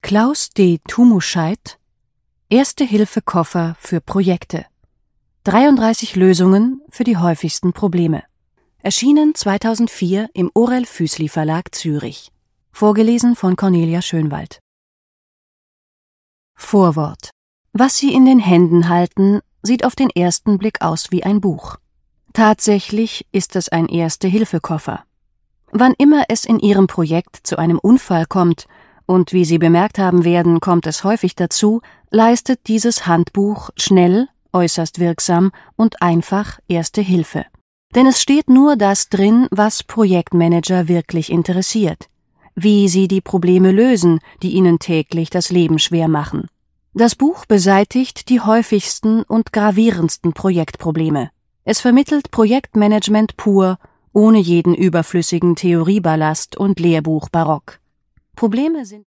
Klaus D. Tumuscheit Erste-Hilfe-Koffer für Projekte. 33 Lösungen für die häufigsten Probleme. Erschienen 2004 im Orell Füssli Verlag Zürich. Vorgelesen von Cornelia Schönwald. Vorwort. Was Sie in den Händen halten, sieht auf den ersten Blick aus wie ein Buch. Tatsächlich ist es ein Erste-Hilfe-Koffer. Wann immer es in Ihrem Projekt zu einem Unfall kommt, und wie Sie bemerkt haben werden, kommt es häufig dazu, leistet dieses Handbuch schnell, äußerst wirksam und einfach Erste Hilfe. Denn es steht nur das drin, was Projektmanager wirklich interessiert. Wie sie die Probleme lösen, die ihnen täglich das Leben schwer machen. Das Buch beseitigt die häufigsten und gravierendsten Projektprobleme. Es vermittelt Projektmanagement pur, ohne jeden überflüssigen Theorieballast und Lehrbuchbarock. Probleme sind